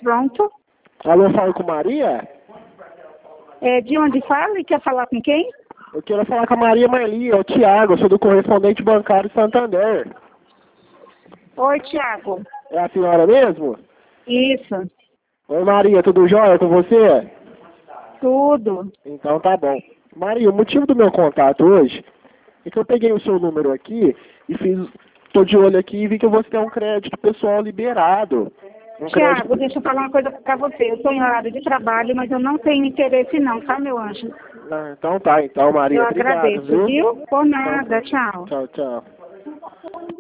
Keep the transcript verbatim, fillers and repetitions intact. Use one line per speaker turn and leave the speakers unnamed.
Pronto.
Alô, falo com Maria?
É, de onde fala e quer falar com quem?
Eu quero falar com a Maria Marli, é o Thiago, eu sou do correspondente bancário Santander.
Oi, Tiago.
É a senhora mesmo?
Isso.
Oi, Maria, tudo jóia com você?
Tudo.
Então tá bom. Maria, o motivo do meu contato hoje é que eu peguei o seu número aqui e fiz, tô de olho aqui e vi que você tem um crédito pessoal liberado. Um
Tiago,
crédito...
deixa eu falar uma coisa pra você. Eu estou em horário de trabalho, mas eu não tenho interesse não, tá, meu anjo?
Ah, então tá, então, Maria,
Eu
obrigado,
agradeço,
viu?
viu? Por
Então,
nada, tchau.
tchau, tchau.